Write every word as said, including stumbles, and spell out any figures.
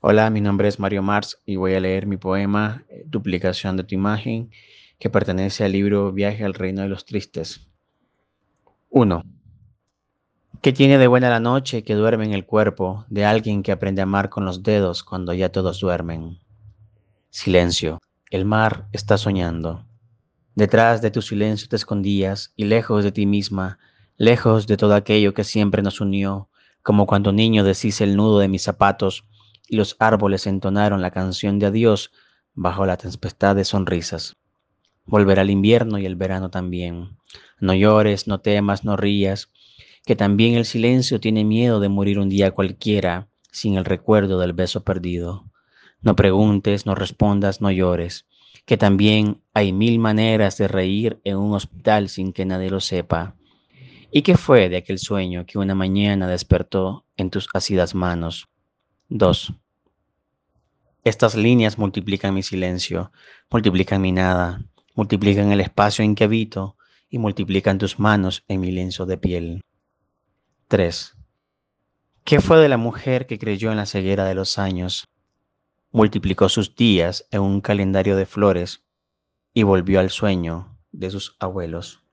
Hola, mi nombre es Mario Mars y voy a leer mi poema eh, Duplicación de tu imagen, que pertenece al libro Viaje al Reino de los Tristes. Uno. ¿Qué tiene de buena la noche que duerme en el cuerpo de alguien que aprende a amar con los dedos cuando ya todos duermen? Silencio. El mar está soñando. Detrás de tu silencio te escondías y lejos de ti misma, lejos de todo aquello que siempre nos unió, como cuando niño deshice el nudo de mis zapatos y los árboles entonaron la canción de adiós bajo la tempestad de sonrisas. Volverá el invierno y el verano también. No llores, no temas, no rías, que también el silencio tiene miedo de morir un día cualquiera sin el recuerdo del beso perdido. No preguntes, no respondas, no llores, que también hay mil maneras de reír en un hospital sin que nadie lo sepa. ¿Y qué fue de aquel sueño que una mañana despertó en tus ácidas manos? Dos. Estas líneas multiplican mi silencio, multiplican mi nada, multiplican el espacio en que habito y multiplican tus manos en mi lienzo de piel. Tres. ¿Qué fue de la mujer que creyó en la ceguera de los años, multiplicó sus días en un calendario de flores y volvió al sueño de sus abuelos?